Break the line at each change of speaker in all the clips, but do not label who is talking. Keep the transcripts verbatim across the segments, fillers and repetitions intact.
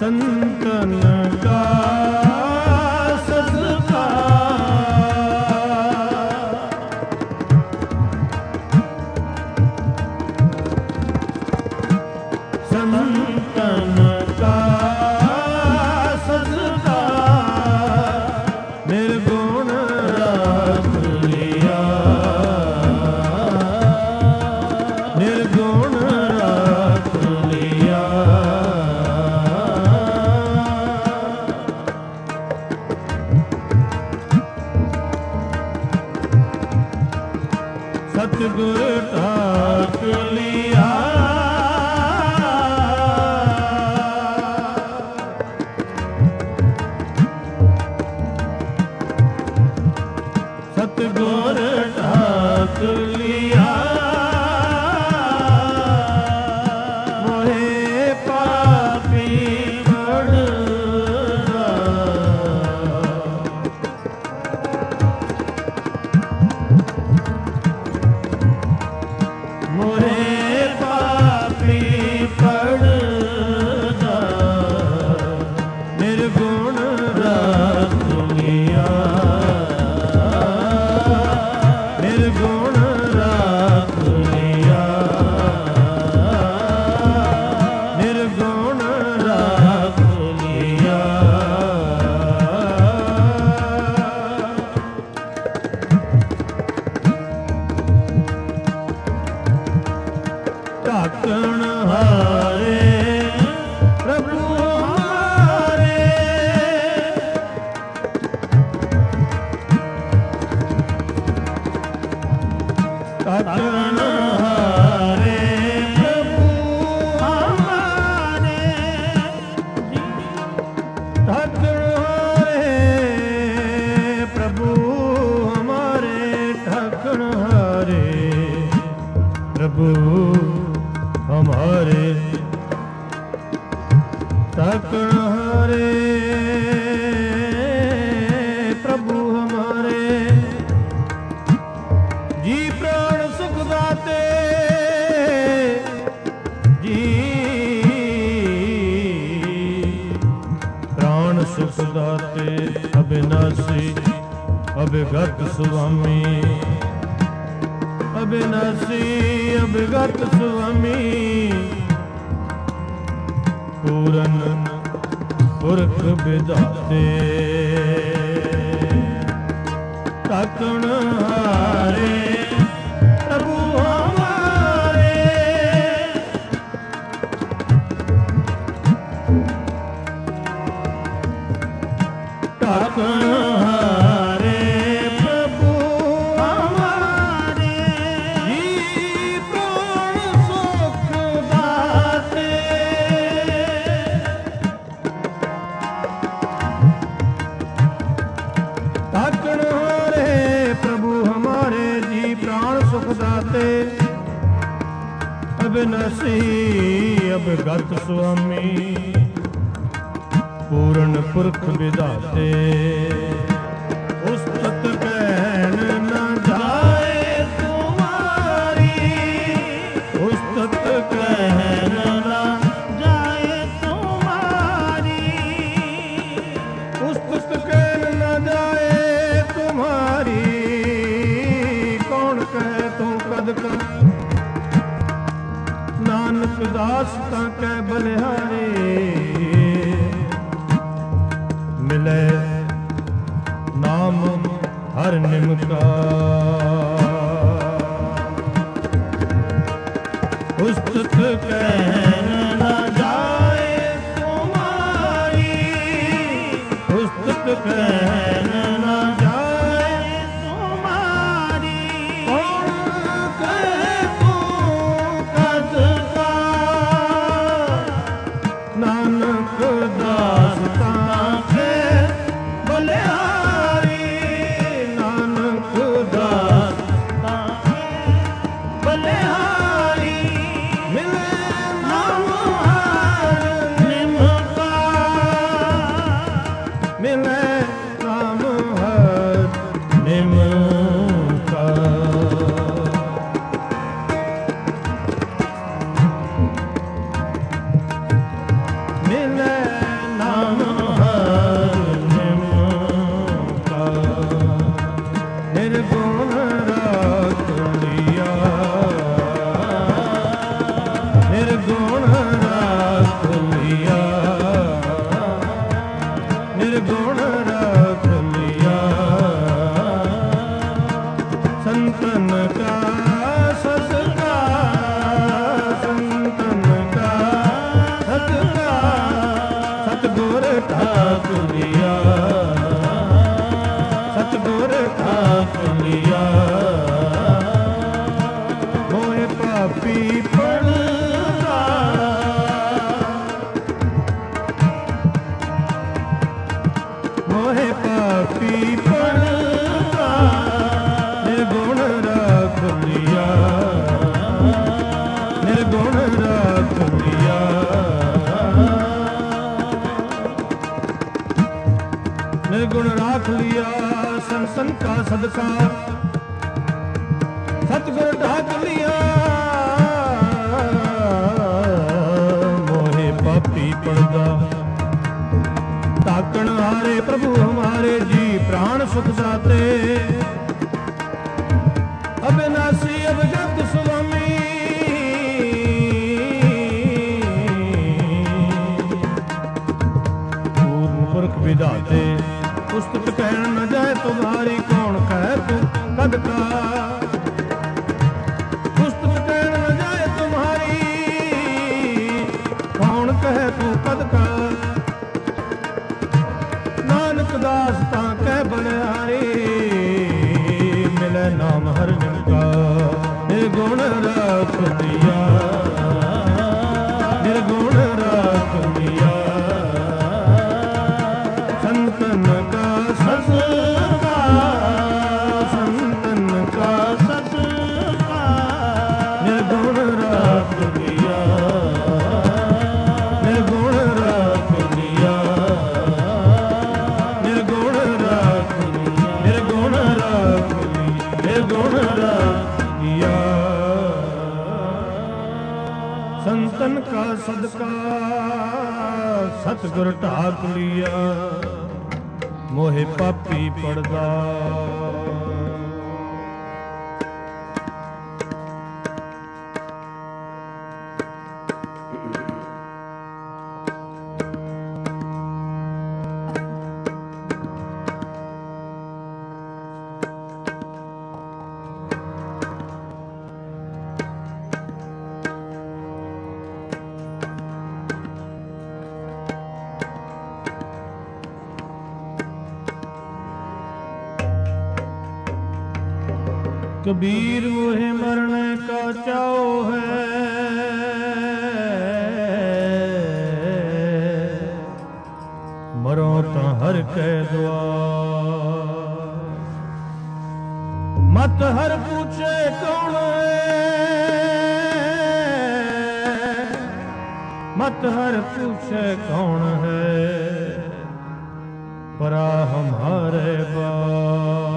ਸੰਤਨ ਕਾ ਸਦਕਾ ਸੰਤਨ ਕਾ ਸਦਕਾ ਨਿਰਗੁਣ ਰਾਖ ਲਿਆ ਨਿਰਗੁਣ ਰਾਖ ਲਿਆ ਸਤਿਗੁਰ ਢਾਕ ਲਿਆ ਸਤਿਗੁਰ ਢਾਕ ਲਿਆ ਮੋਹਿ ਪਾਪੀ ਬੜਦਾ ਮੋਹਿ ਪਾਪੀ ਪੜਦਾ ਨਿਰਗੁਣ ਰਾਖ ਲਿਆ ਨਿਰਗੁਣ ਰਾਖ ਲਿਆ ਨਿਰਗੁਣ ਰਾਖ ਲਿਆ ਢਾਕਣ ਹਾਰੇ ਪ੍ਰਭੂ ਹਮਾਰੇ ਢਾਕਣ ਹਾਰੇ ਪ੍ਰਭੂ ਹਮਾਰੇ ਢਾਕਣ ਹਾਰੇ ਪ੍ਰਭੂ ਹਮਾਰੇ ਢਾਕਣ ਹਾਰੇ प्रभु हमारे ढाकण हारे प्रभु हमारे जी प्राण सुख दाते जी प्राण सुख दाते अविनाशी अभिगत स्वामी अविनाशी अभिगत स्वामी पूरन पुरख विधाते ढाकण हारे प्रभु हमारे ढाकण हारे प्रभु हमारे जी प्राण सुख दाते ढाकण हारे प्रभु हमारे जी प्राण सुख दाते अविनाशी अभिगत स्वामी पूर्ण पुरख विधाते उस्तत कहन न जाए तुम्हारी उस्तत कहन न जाए तुम्हारी उस्तत कहन न जाए तुम्हारी कौन कहे तू कद का नानक दास ता कह बलिहारी मिले नाम हर निमका उस्तत कहन न जाए तुम्हारी उस्तत कहन न जाए तुम्हारी कौन कहे तू कद का नानक दास ता बलिहारी नानक दास बलिहारी मिले नाम हर निमका मिले ठाकुरिया सतगुर ठाकुरिया मोहे पापी पड़दा मोहे पापी पड़दा निर्गुण राख लिया निर्गुण राख लिया निर्गुण राख लिया संसन का सदका सतगुर ढाक लिया मोहे पापी पड़दा ढाकण हारे प्रभु हमारे जी प्राण सुख साते अविनाशी अवगत स्वामी पूर्ण पुरख विधाते पुस्तक कहन न जाए तुम्हारी कौन कह तू कद का पुस्तक कहन न जाए तुम्हारी कौन कह तू कद का नानक दास ता कह बलिहारी मिले नाम हर जन का निर्गुण राख दिया निर्गुण राख दिया संतन का ससका संतन का ससका निर्गुण राख दिया निर्गुण राख दिया निर्गुण राख निर्गुण राख निर्गुण राख दिया संतन का सदका सतगुर ढाक लिया मोहे पापी पड़दा कबीर मोहे मरने का चाओ है मरो तो हर के द्वार मत हर पूछे कौन है मत हर पूछे कौन है परा हमारे बार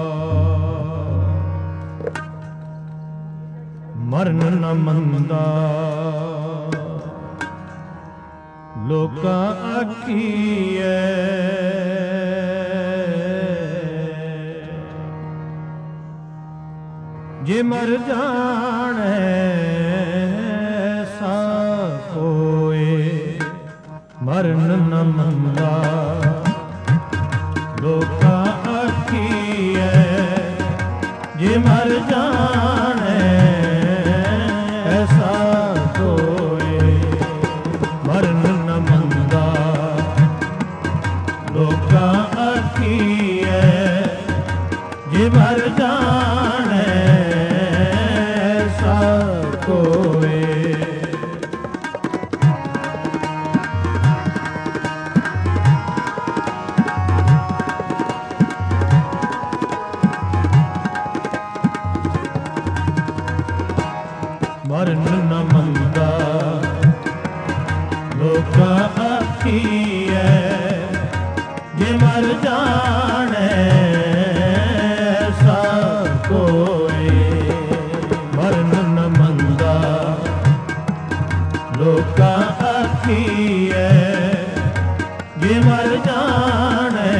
मरन न मंदा लोका आखिए जे मर जाने सा कोई मरन न मंदा लोका आखिए जे मर जाने ऐसा कोई मरन न मंदा लोका आखिए जे मर जाने ऐसा कोई मरन न मंदा लोका आखिए जे मर जाने ऐसा कोई मरन न मंदा लोका आखिए जे मर जाने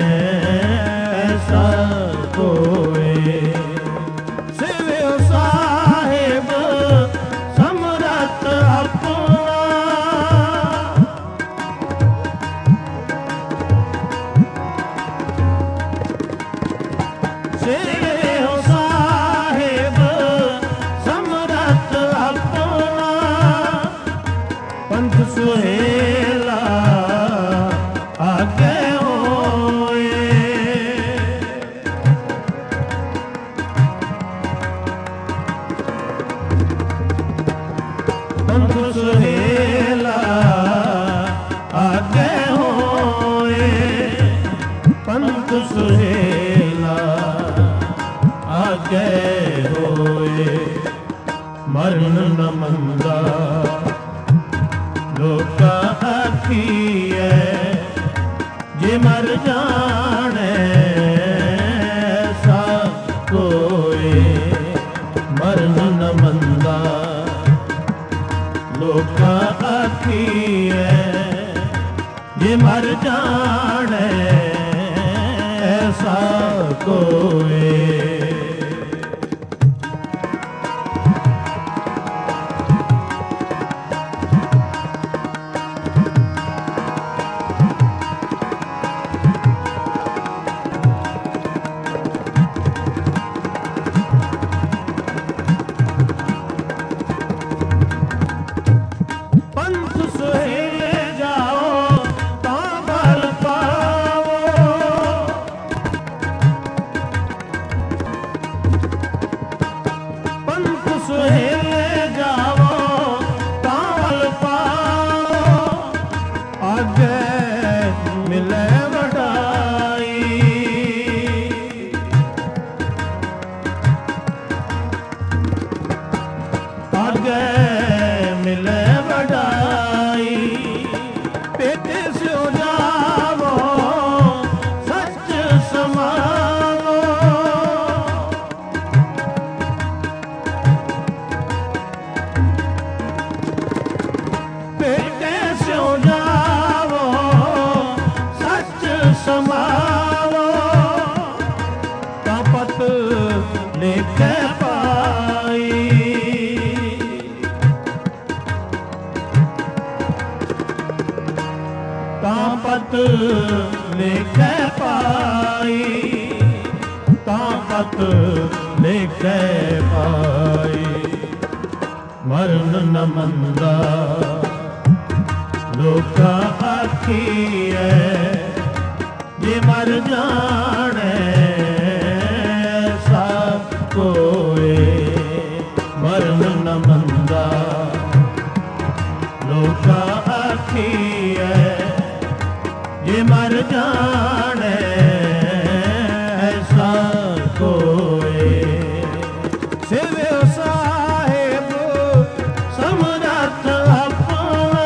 ऐसा कोई सेवियो साहेब समरत अपना सेवियो साहेब समरत अपना पंथ सुहेला आगे होए पंथ सुहेला आगे होए पंथ सुहेला आगे होए मरण न मंदा लोका आखिए जे मर जाने सा कोई मरण न मंदा लोका आखिए जे मर जाने ऐसा कोई तापत लेके पाई तापत लेके पाई मरण न मंदा लोका आखिए जे मर जाने सा कोई मरण न मंदा लोका आखिए ये मर जाने ऐसा कोई सिवे साहेब समरथ अपना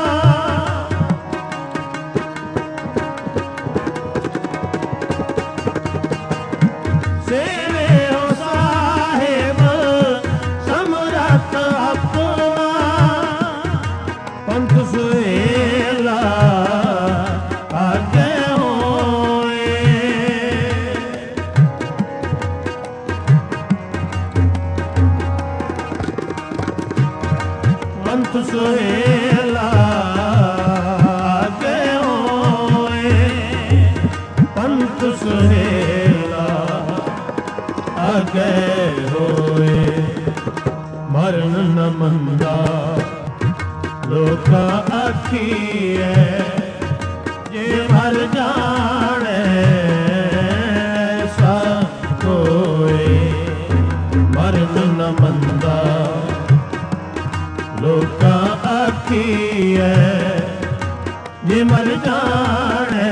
सिवे साहेब समरथ अपना पंथ सुहेला पंथ सुहेला आगे होए पंथ सुहेला आगे होए मरण न मंदा लोका आखिए जे मर जाने सा कोई मरण न मंदा लोका आखिए जे मर जाने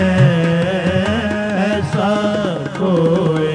ऐसा कोई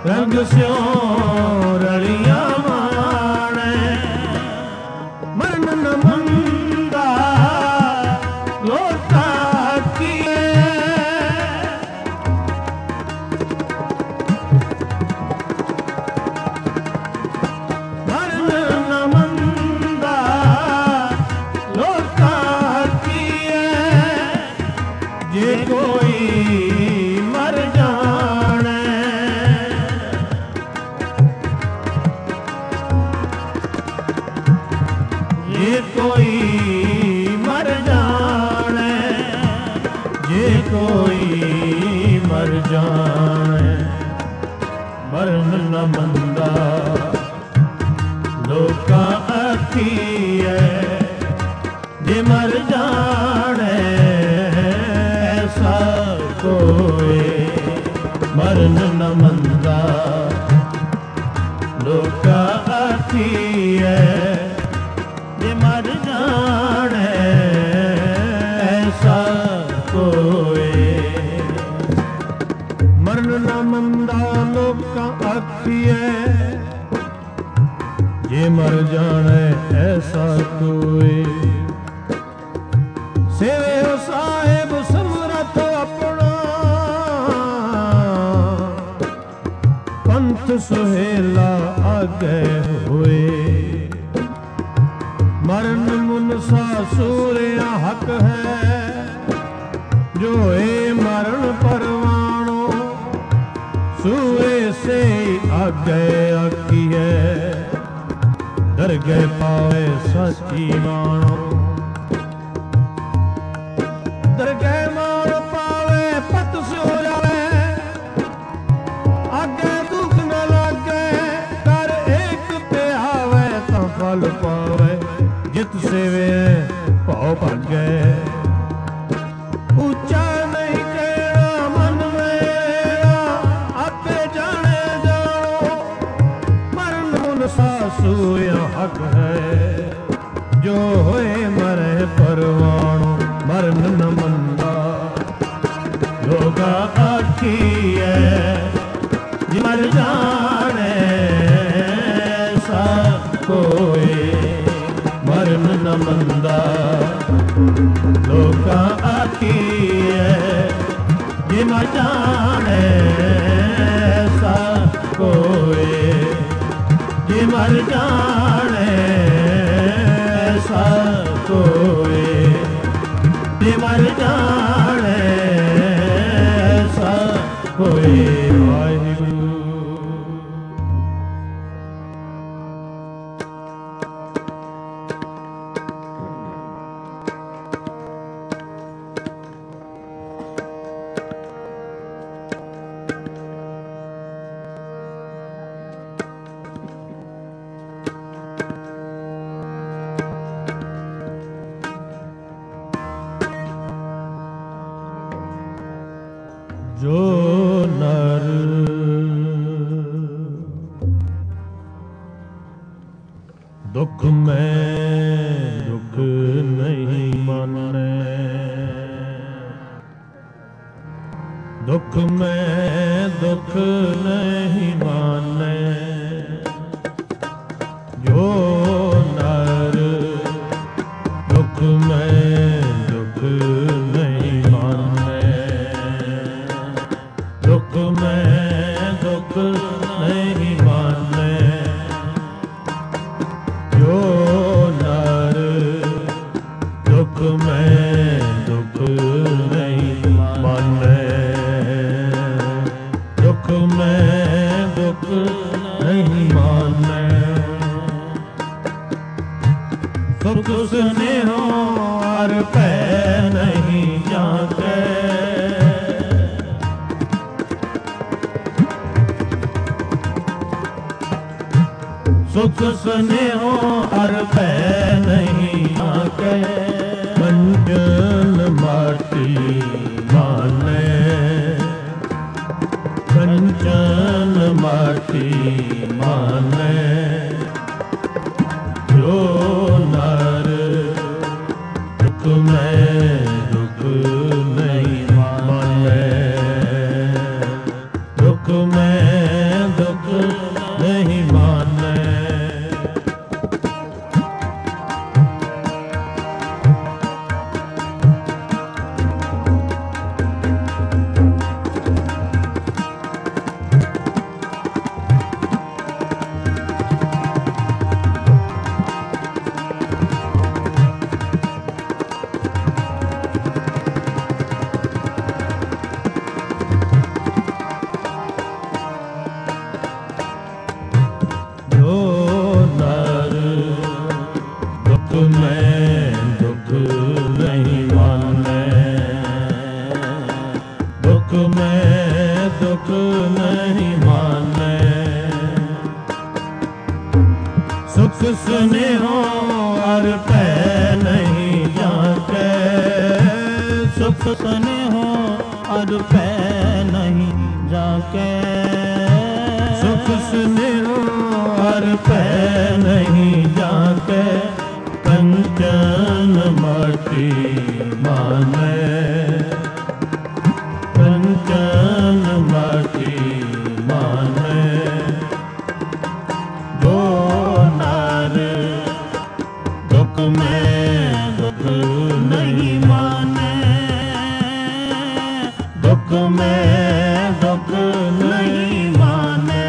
रंग स्यों रलिया माणे मरण न मंदा लोटा किए मरण न मंदा लोटा किए जे कोई मर जाने जे कोई मर जाने जे कोई मर जाने मरण न मंदा लोका अखीए जे मर जाने ऐसा कोई मरण न मंदा लोका अखीए जे मर जाने ऐसा कोई मरण न मंदा लोका आखिए जे मर जाने ऐसा कोई सेवे हो साहेब समरथ अपना पंथ सुहेला आगे होए मरण मुनसा सूर्या हक है जो ए मरण परवाणो सूरे से आगे आकी है दरगे पावे सची मानो दरगे मान पावे पत सो जावे आगे दुख न लागे कर एक पे आवे तो फल पावे जित सेवे भाव भागे ऊंचा नहीं कहना मन मेरा आपे जाने जानो मरण मुनसा सूया हक है जो होए मरे परवाणो मरण न मंदा लोगा आखिए जे मर जाने ऐसा कोई मरण न मंदा लोका आखिए जे मर जाने ऐसा कोई जे मर जाने ऐसा कोई जे मर जाने ऐसा कोई वाहिगुरू जो नर दुख में दुख नहीं माने दुख में दुख नहीं माने जो नर दुख में दुख नहीं माने दुख में दुख नहीं माने जो नर दुख में दुख नहीं माने दुख में दुख नहीं माने सुख स्नेहो और भै नहीं जाते सुख स्नेहो और भै नहीं आके कंचन माटी माने कंचन माटी माने जो नर दुख में दुख नहीं माने दुख में दुख नहीं माने। सुख स्नेहो और पै नहीं जाके,
सुख स्नेहो और पै नहीं जाके,
सुख स्नेहो और पै नहीं जाके, कंचन माटी माने, कंचन माटी माने। जो नार दुख में दुख नहीं माने, दुख में दुख नहीं माने।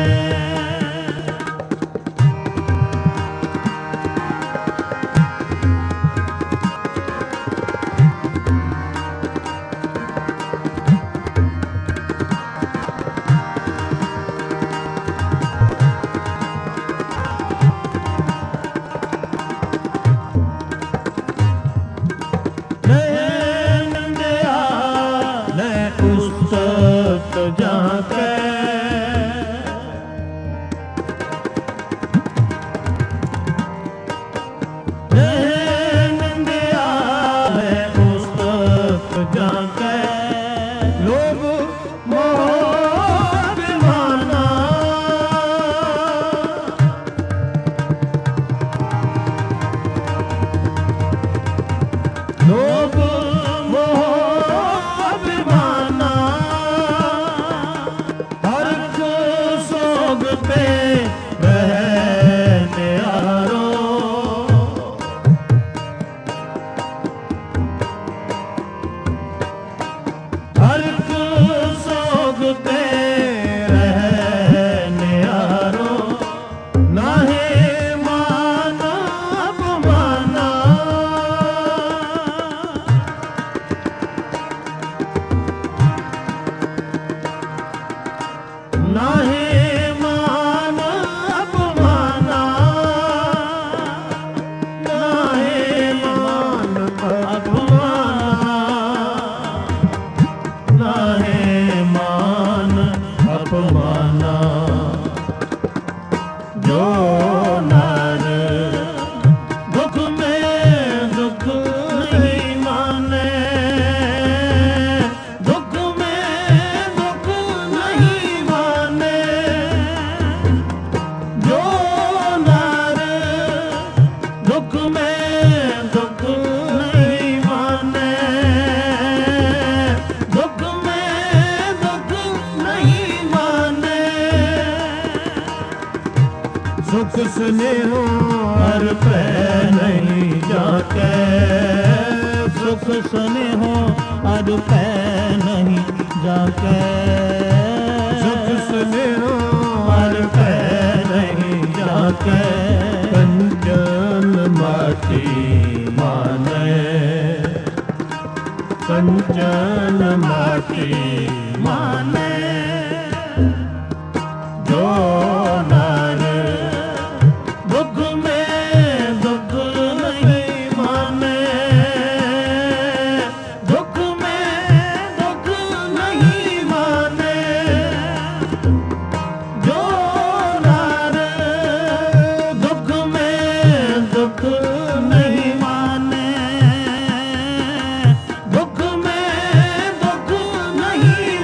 जाके नंदिया है उस तक जाके, लोग मोह दीवाना, लोग जो नर दुख में दुख नहीं माने, दुख में दुख नहीं माने। जो नर दुख में दुख नहीं माने, दुख में दुख नहीं माने। सुख स्नेहो और पै नहीं जाके,
सुख स्नेहो और पै नहीं जाके,
सुख स्नेहो और पै नहीं जाके, कंचन माटी माने, कंचन माटी माने। जो नर दुख में दुख नहीं माने, दुख में दुख नहीं माने। जो नर दुख में दुख नहीं माने, दुख में दुख नहीं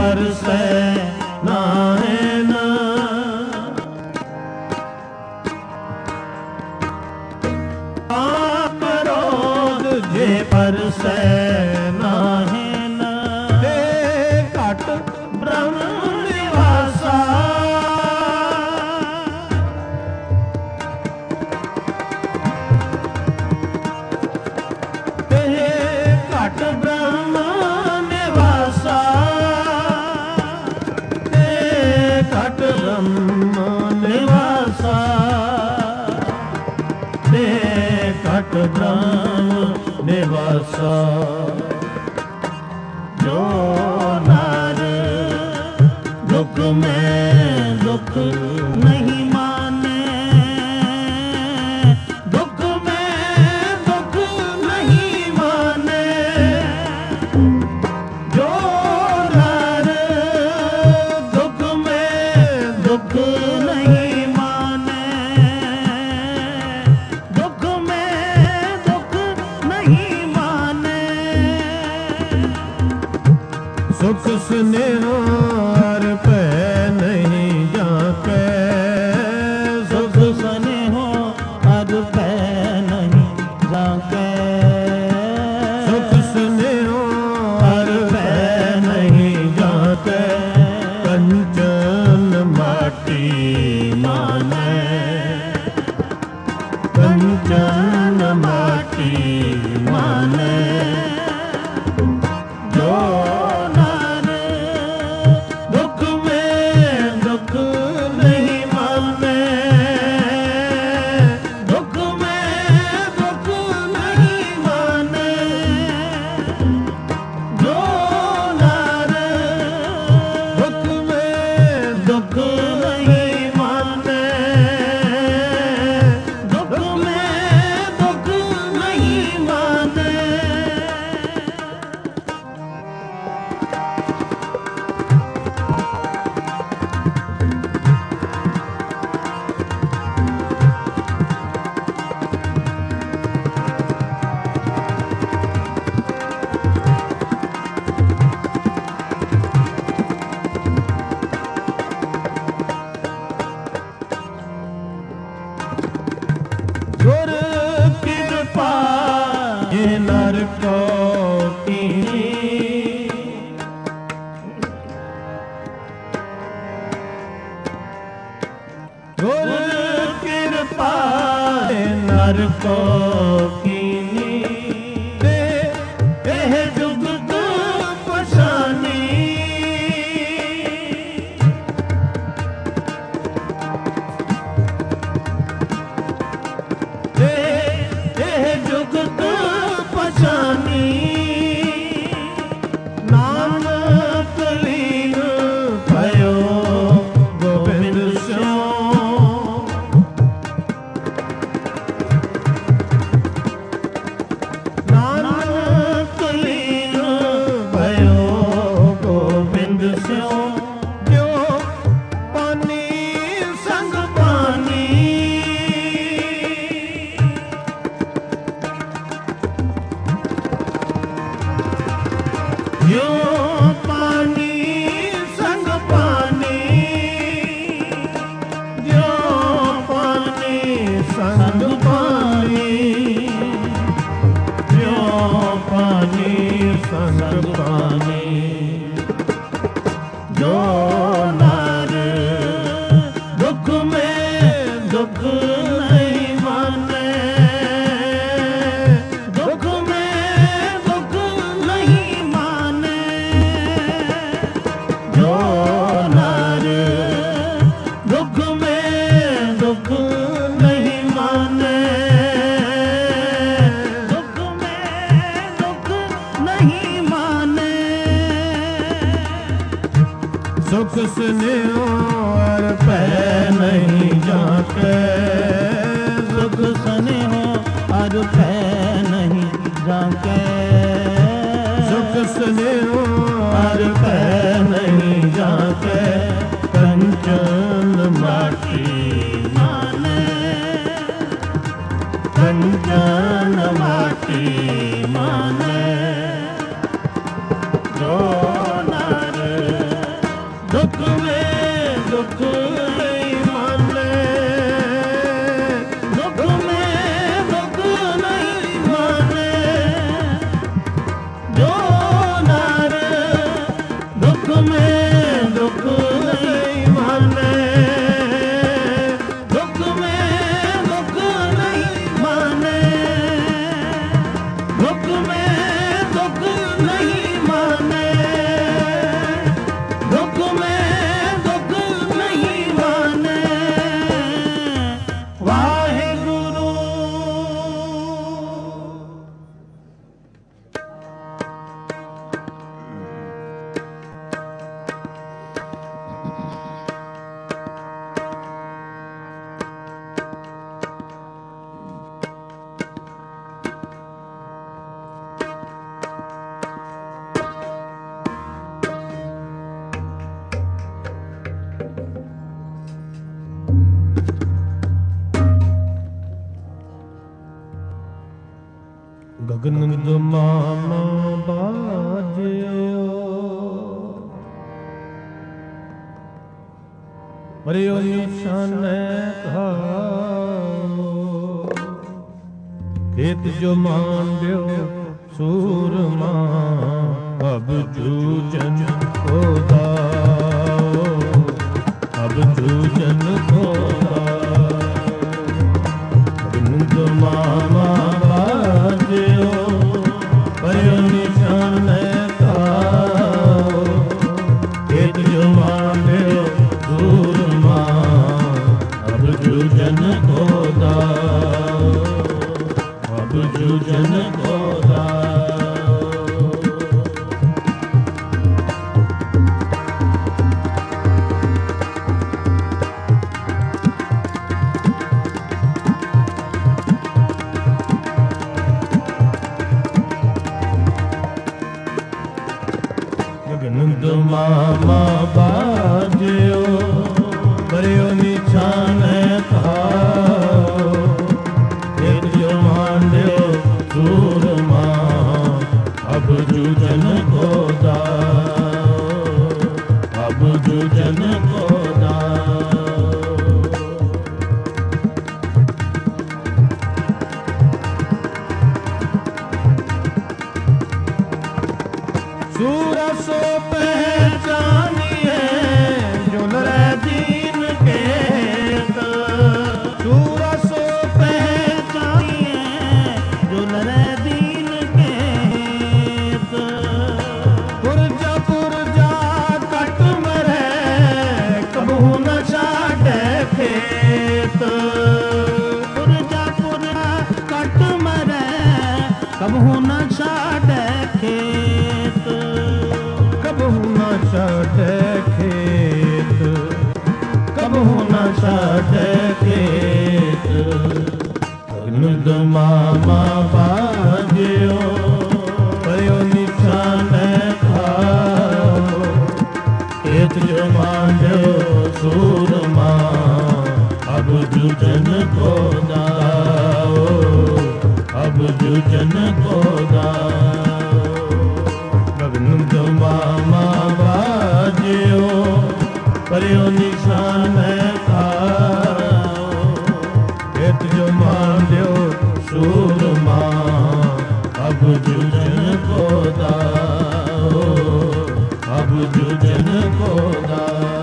परसै नाहे न। पाप क्रोध जे परसै नाहे न।
ते घट
ब्रह्म निवासा ते घट ब्रह्म निवासा ते घट ब्रह्म निवासा ते घट ब्रह्म निवासा। जो नर दुख में दुख नहीं माने, दुख में दुख नहीं माने। जो नर दुख में दुख नहीं माने, दुख में दुख नहीं माने।
सुख स्नेह हर भै नहीं जाके।
सुख स्नेहो हर भै नहीं जाके।
सुख स्नेह हर भै नहीं जाके। कंचन माटी माने, कंचन माटी माने।
जो नर दुख में दुख नहीं माने, दुख में दुख नहीं माने। जो नर
दुख में
दुख नहीं माने, दुख में दुख नहीं माने।
गुर कृपा ये नर को कीनी। गुर
कृपा
ये नर को
कीनी।
ते
एह जुगत पशानी।
ते
एह जुगत पशानी।
नानक लीन भयो गोबिंद स्यों।
नानक लीन भयो गोबिंद स्यों।
जो पानी
संग पानी। जो पानी संग पानी। जो पानी संग पानी। जो पानी संग पानी। जो नर दुख में दुख नहीं माने, दुख में दुख नहीं माने। जो नर दुख में दुख नहीं माने, दुख में दुख नहीं माने।
सुख स्नेह और भै नहीं जाके।
सुख स्नेहो हर भै नहीं जाके।
सुख स्नेह और भै नहीं जाके। कंचन माटी
माने,
कंचन माटी
माने। जो नर दुख में दुख नहीं माने, दुख में दुख नहीं माने, जो नर दुख में दुख नहीं माने, दुख में दुख नहीं माने, दुख में दुख नहीं माने, दुख में दुख नहीं माने। वाहेगुरु
ਗगन ਦਮਾਮਾ ਬਾਜਿਓ ਮਰਿਓ ਨਿਸ਼ਾਨੇ ਖਾਓ ਖੇਤ ਜੋ ਮਾਂਡਿਓ ਸੂਰਮਾ ਅਬ ਜੂਜਨ ਕੋ ਦਾਓ ਅਬ ਜੂਜਨ ਕੋ ਦਾਓ ਗगन ਦਮਾਮਾ पयो निशान खाओ खेत जो मांडो सूरमा अब जूझन को दाओ अब जूझन को दाओ। गगन मामा बाजियो बरियो निशान खाओ खेत जो मांडो सूरमा अब जूझन को दाओ अब जूझन को दाओ। सूरसो पहचानिए जो नरे दीन के, सूरसो
पहचानिए जो नरे दीन के,
पुरजा पुरजा कट मरे कबहू न छाटे खेत,
पुरजा पुरजा कट मरे कबहू न छाटे खेत,
कबहू न छाटे खेत कबहू न छाटे खेत। गगन मामा बाजियो पयो निशान खाओ खेत जो मांडो सूरमा अब जूझन को दाओ अब जूझन को दाओ। गगन मामा बाजियो पयो निशान खाओ खेत जो मांडो सूरमा अब जूझन को दाओ अब जूझन को दाओ।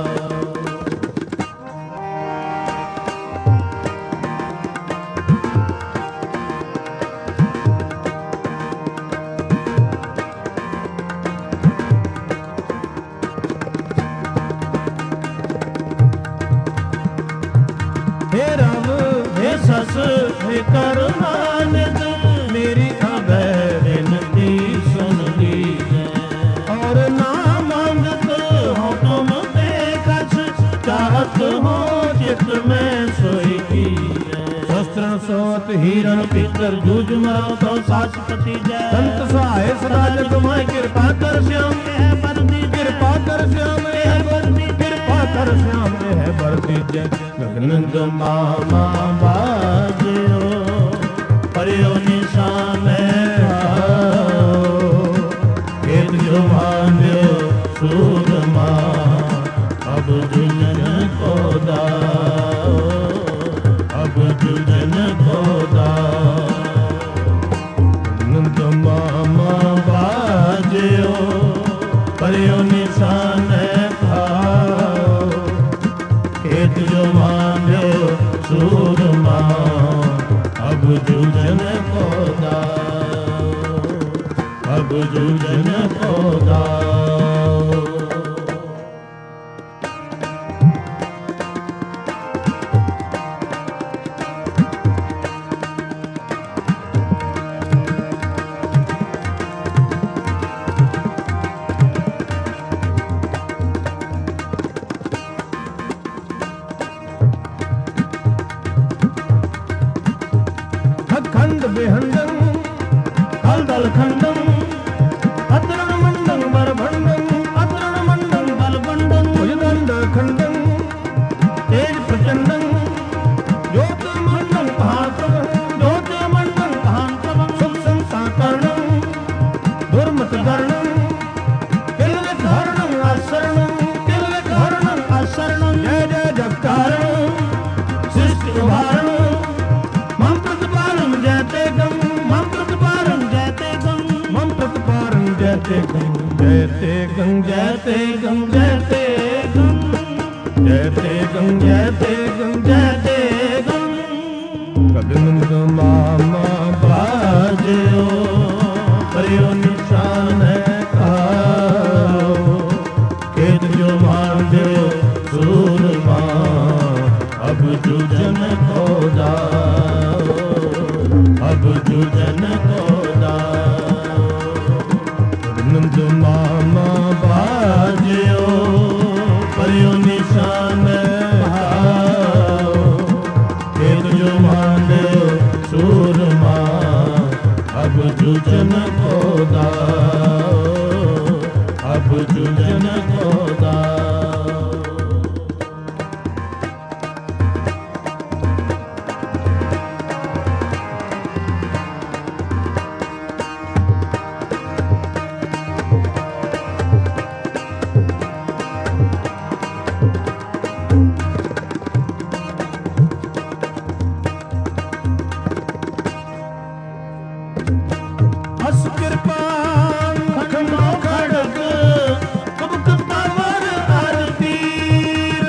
हे रब हे सस हे करुणानिध मेरी अभय विनती सुन लीजिए और ना मांगत हो तुम पे कछ चाहत हो चित में सोई कीजिए। शस्त्र सोत हिरण पितर जूझ मरो तो सासपति जय संत सहाय सदा जग माय कृपा कर श्याम है बरदी कृपा कर श्याम है बरदी कृपा कर श्याम है बरदी जय। गगन मामा बाजियो पयो निशान खाओ खेत जो मांडो सूरमा जुजन को दाओ। खंड बेहंडं खल दल खंडं अतरण मंडं बरभंडं अतरण मंडं बलबंडं भुजदंड खंडं तेज प्रचंडं ज्योत मंडं भासवं ज्योत मंडं भासवं सुखसं साकर्णं दुर्मत गर्णं किलवित हरणं असरणं किलवित हरणं असरणं जय जय जगतारणं सृष्टि उभारणं मम प्रतिपालं जयते गं मम प्रतिपालं जयते गं मम प्रतिपालं जयते गं जयते गं जयते गं जयते गं जयते गं जयते गं जयते गं कबिनंद मामा बाजो परियो निशान है खाओ खेत जो मान दो सूरमा अब जुजन को दाओ अब जुजन को दाओ। नंद मामा बाजो परियो निशान भाओ खेत जो मांडो सूरमा अब जुजन को दाओ अब जुजन को दाओ। अस कृपान खंडो खड़ग कुबक तवर हर तीर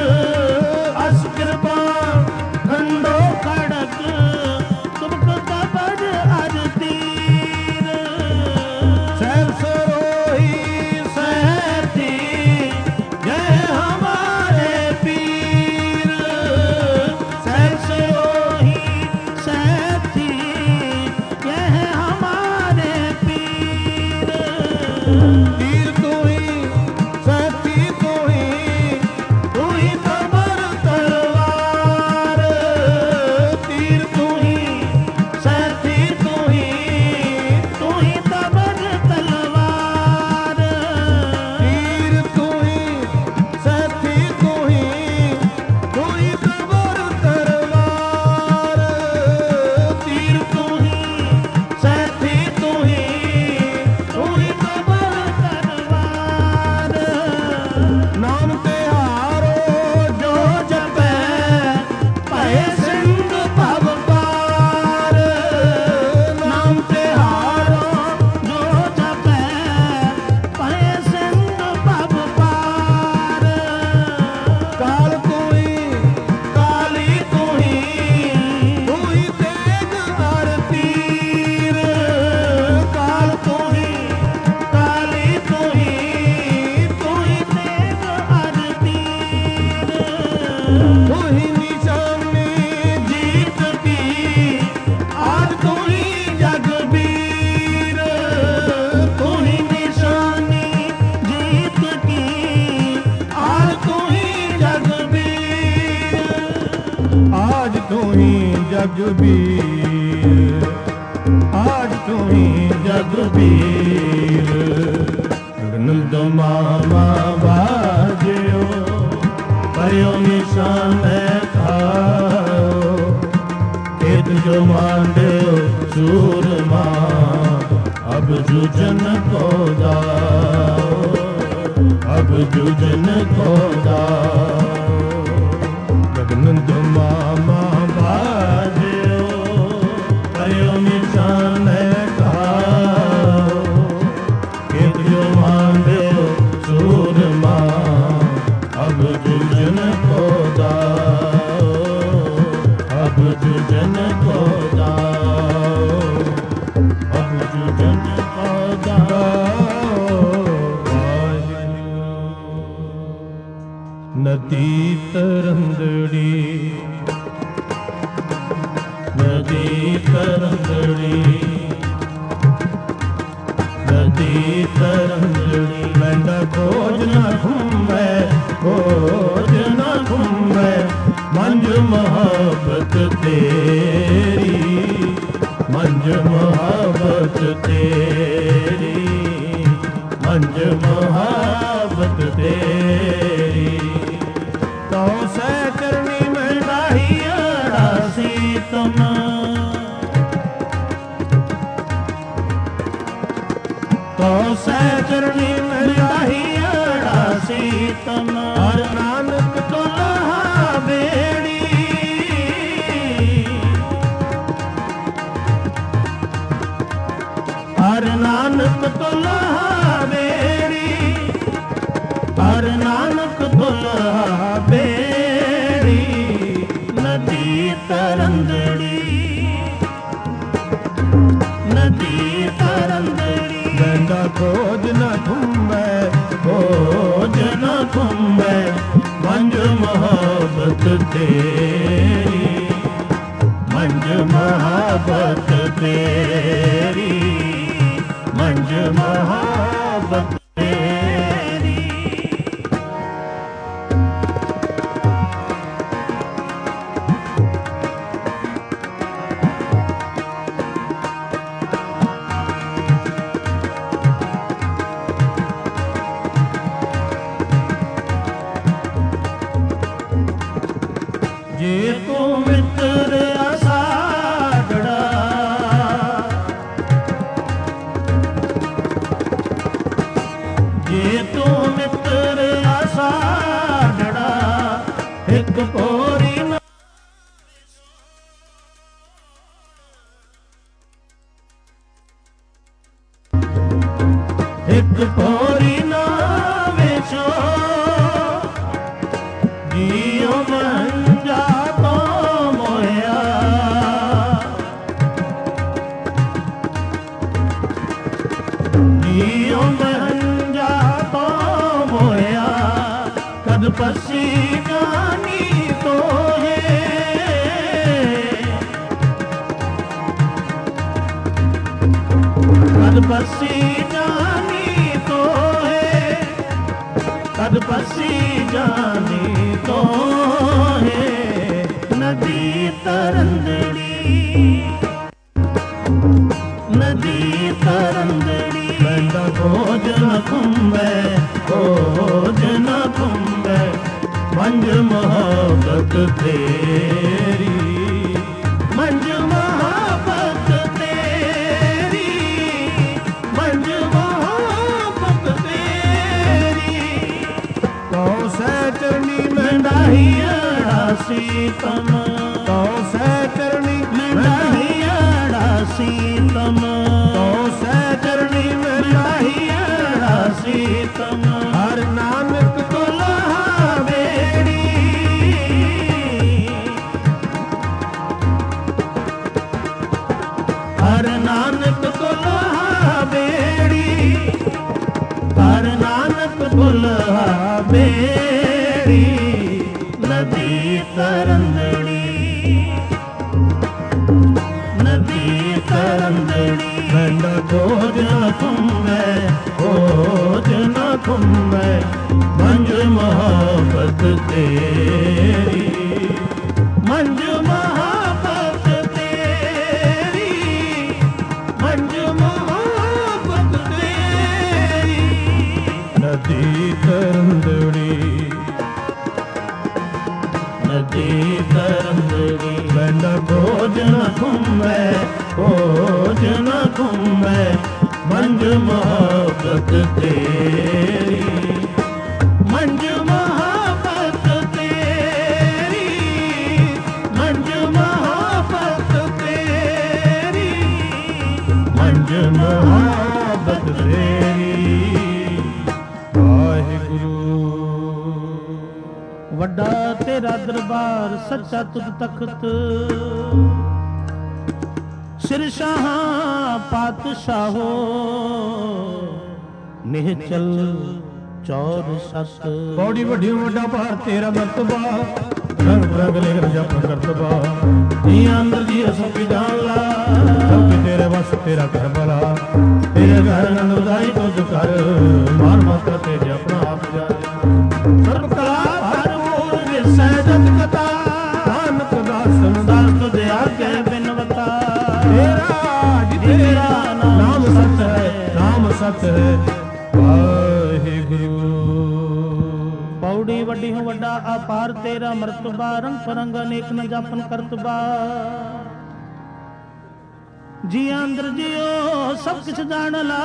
अस कृपान खंडो खड़ग कुबक तवर हर तीर सैल सरोही सहती जय हमारे पीर सैल सरोही सहती यह हमारे पीर तीर तू ही साथी तू ही तू ही तबर तलवार तीर तू ही साथी तू ही तू ही तबर तलवार तीर तू ही साथी तू ही तू ही तबर तलवार तीर तू ही साथी तू ही तू ही तबर तलवार नाम ते हारो जो जपे पए सिंध भव पार नाम ते हारो जो जपे पए सिंध भव पार काल तू ही काली तू ही तू ही तेग हर तीर काल तू ही काली तू ही तू ही तेग हर तीर तू ही निशानी जीत की आज तू ही जगबीर तू ही निशानी जीत की आज तू ही जगबीर आज तू ही जगबीर आज तू ही जगबीर नंद मामा बाजो परियो निशान खाओ खेत जो मांडो सूरमा अब जुजन को दाओ अब जुजन को दाओ। नंद मामा बाजो परियो निशान खाओ खेत जो मांडो सूरमा अब जुजन को दाओ अब जुजन को दाओ अब जुजन को दाओ। ਨਦੀ ਤਰੰਦੜੀ, ਨਦੀ ਤਰੰਦੜੀ, ਨਦੀ ਤਰੰਦੜੀ। ਵੈਂਦਾ ਖੋਜ ਨਾ ਖੁੰਬੈ, ਖੋਜ ਨਾ ਖੁੰਬੈ, ਮੰਜ ਮੁਹੱਬਤ ਤੇਰੀ, ਮੰਜ ਮੁਹੱਬਤ ਤੇਰੀ, ਮੰਜ ਮੁਹੱਬਤ ਤੇਰੀ। ਤਉ ਸਹਿ ਕਰਨੀ ਮੈਂ ਰਾਹੀ ਅੜਾਸੀ ਤੁਮ, ਤਉ ਸਹਿ ਕਰਨੀ ਮੈਂ ਰਾਹੀ ਅੜਾਸੀ ਤੁਮ। ਹਰ ਨਾਨਕ ਤੁਲਹਾ ਬੇੜੀ, ਹਰ ਨਾਨਕ ਤੁਲਹਾ ਬੇੜੀ, ਹਰ ਨਾਨਕ ਤੁਲਹਾ ਬੇੜੀ। ਨਦੀ ਤਰੰਦੜੀ, ਨਦੀ ਤਰੰਦੜੀ। ਵੈਂਦਾ ਖੋਜ ਨਾ ਖੁੰਬੈ, ਖੋਜ ਨਾ ਖੁੰਬੈ, ਮੰਜ ਮੁਹੱਬਤ ਤੇਰੀ, ਮੰਜ ਮੁਹੱਬਤ ਤੇਰੀ, ਮੰਜ ਮੁਹੱਬਤ ਤੇਰੀ। ਜੇ ਤੂੰ ਮਿੱਤਰ ਅਸਾੜੜਾ, ਜੇ ਤੂੰ ਮਿੱਤਰ ਅਸਾੜੜਾ, ਇੱਕ ਪੋਰੀ ਨਾ ਇੱਕ ਪੋਰੀ ਨਾ ਵੇਚੋ, ਜੀਉ ਮੰਜਾ ਤੋਂ ਮੋਹਿਆ, ਜੀਉ ਮੰਜਾ ਤੋਂ ਮੋਹਿਆ। ਕਦ ਪਸੀ ਜਾਨੀ ਤੋਹੇ, ਕਦ ਪਸੀ ਜਾਨੀ ਤੋਹੇ, ਕਦ ਪਸੀ ਜਾਨੀ ਤੋਹੇ। ਨਦੀ ਤਰੰਦੜੀ, ਨਦੀ ਤਰੰਦੜੀ। ਵੈਂਦਾ ਖੋਜ ਨਾ ਖੁੰਬੈ, ਖੋਜ ਨਾ ਖੁੰਬੈ, ਮੰਜ ਮੁਹੱਬਤ ਤੇਰੀ, ਮੰਜ ਮੁਹੱਬਤ ਤੇਰੀ, ਮੰਜ ਮੁਹੱਬਤ ਤੇਰੀ। ਤਉ ਸਹਿ ਚਰਨੀ ਮੈਂ ਰਾਹੀ ਅੜਾਸੀ ਤੁਮ, ਤਉ ਸਹਿ ਚਰਨੀ ਮੈਂ ਰਾਹੀ ਅੜਾਸੀ ਤੁਮ, ਤਉ ਸਹਿ ਚਰਨੀ ਮੈਂ ਰਾਹੀ ਅੜਾਸੀ ਤੁਮ। ਹਰ ਨਾਨਕ ਤੁਲਹਾ ਬੇੜੀ, ਹਰ ਨਾਨਕ ਤੁਲਹਾ ਬੇੜੀ, ਹਰ ਨਾਨਕ ਤੁਲਹਾ ਬੇੜੀ। ਨਦੀ ਤਰੰਦੜੀ, ਨਦੀ ਤਰੰਦੜੀ। ਵੈਂਦਾ ਖੋਜ ਨਾ ਖੁੰਬੈ, ਖੋਜ ਨਾ ਖੁੰਬੈ, ਮੰਜ ਮੁਹੱਬਤ ਤੇਰੀ, ਮੰਜ ਮੁਹੱਬਤ ਤੇਰੀ, ਮੰਜ ਮੁਹੱਬਤ ਤੇਰੀ। ਨਦੀ ਤਰੰਦੜੀ, ਨਦੀ ਤਰੰਦੜੀ। ਵੈਂਦਾ ਖੋਜ ਨਾ ਖੁੰਬੈ, ਖੋਜ ਨਾ ਖੁੰਬੈ, ਮੰਜ ਮੁਹੱਬਤ ਤੇਰੀ, ਮੰਜ ਮੁਹੱਬਤ ਤੇਰੀ, ਮੰਜ ਮੁਹੱਬਤ ਤੇਰੀ, ਮੰਜ ਮੁਹੱਬਤ ਤੇਰੀ। ਵਾਹਿਗੁਰੂ। ਵੱਡਾ ਤੇਰਾ ਦਰਬਾਰ ਸੱਚਾ ਤੁਧ ਤਖਤ, ਸਿਰ ਸ਼ਾਹਾਂ ਪਾਤਸ਼ਾਹੋ, ਨਿਹਚਲ
ਚੌਰ ਸਤ।
ਪੌੜੀ ਵੱਡੀ ਵੱਡਾ ਭਾਰ ਤੇਰਾ ਮਰਤਬਾ, ਰੰਗ ਬਰੰਗ ਲੇਖ ਜਪ ਕਰਤਬਾ। ਜੀ ਅੰਦਰ ਜੀ ਸਭ ਜਾਣ ਲਾ, ਸਭ ਤੇਰੇ ਵਸ ਤੇਰਾ ਘਰ ਬਲਾ। ਤੇਰੇ ਘਰ ਨੰਦ ਉਦਾਈ ਤੁਧ ਕਰ, ਮਾਨ ਮਾਤਰ ਤੇਰੇ ਆਪਣਾ ਆਪ ਜਾਣਿਆ। ਸਰਬ ਕਲਾ ਭਰਪੂਰ ਵਿਸੈ ਜਤ ਕਥਾ, ਨਾਨਕ ਦਾਸਨ ਦਾਸ ਤੁਧ ਆਗੇ ਬਿਨਵਤਾ। ਤੇਰਾ ਜੀ ਤੇਰਾ ਨਾਮ ਸਤ ਹੈ, ਨਾਮ ਸਤ ਹੈ ਵਾਹਿਗੁਰੂ।
ਪੌੜੀ ਵੱਡੀ ਹੋ ਵੱਡਾ ਅਪਾਰ ਤੇਰਾ ਮਰਤਬਾ, ਰੰਗ ਪਰੰਗ ਅਨੇਕ ਨ ਜਾਪਨ ਕਰਤਬਾ। ਜੀ ਅੰਦਰ ਜਿਉ ਸਭ ਕਿਛ ਜਾਣ ਲਾ,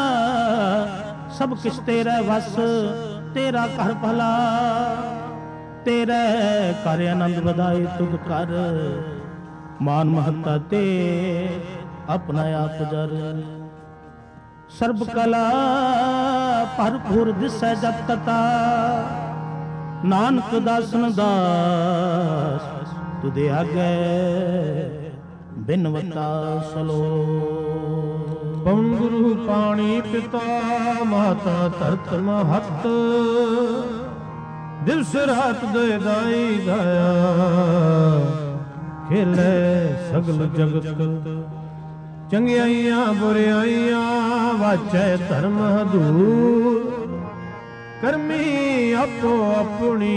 ਸਭ ਕਿਛ ਤੇਰਾ ਵਸ ਤੇਰਾ ਘਰ ਭਲਾ। ਤੇਰੇ ਘਰ ਆਨੰਦ ਵਧਾਏ ਤੁਧ ਕਰ, ਮਾਨ ਮਹੱਤਾ ਤੇ ਆਪਣਾ ਆਪ ਜਰ। ਸਰਬ ਕਲਾ ਭਰਪੂਰ ਦਿਸੈ ਜਪ ਕਥਾ, ਨਾਨਕ ਦਾਸਨ ਦਾਸ ਤੁਧੇ ਆਗੇ ਬਿਨਵਤਾ ਸਲੋ।
ਪਵਨ ਗੁਰੂ ਪਾਣੀ ਪਿਤਾ, ਮਾਤਾ ਧਰਤ ਮਹਤ। ਦਿਵਸ ਰਾਤ ਦੇ ਦਾਈ ਦਾਇਆ, ਖੇਲੇ ਸਗਲ ਜਗਤ। ਚੰਗਿਆਈਆਂ ਬੁਰਿਆਈਆਂ ਵਾਚੈ ਧਰਮ ਹਦੂਰ। ਕਰਮੀ ਆਪੋ ਆਪਣੀ,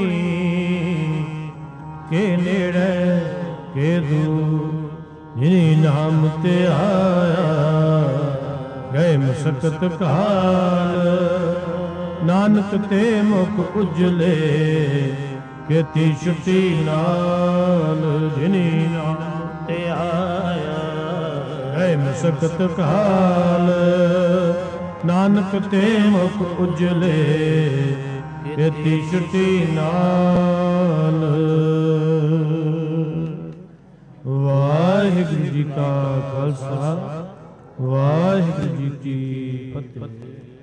ਕੇ ਨੇੜੇ ਕੇ ਦੂਰ। ਜਿਨੀ ਨਾਮ ਤੇ ਆਇਆ, ਗਏ ਮੁਸਕਤ ਕਾਲ। ਨਾਨਕ ਤੇ ਮੁਖ ਉਜਲੇ, ਕੀਤੀ ਛੁੱਟੀ ਨਾਲ। ਜਿਨੀ ਨਾਮ
ਤੇ ਆਇਆ,
ਗਏ ਮੁਸਕਤ ਕਾਲ। ਨਾਨਕ ਤੇ ਮੁਖ ਉਜਲੇ, ਕੀਤੀ ਛੁੱਟੀ ਨਾਲ। ਵਾਹਿਗੁਰੂ ਜੀ ਕਾ ਖਾਲਸਾ, ਵਾਹਿਗੁਰੂ ਜੀ ਕੀ ਫਤਿਹ।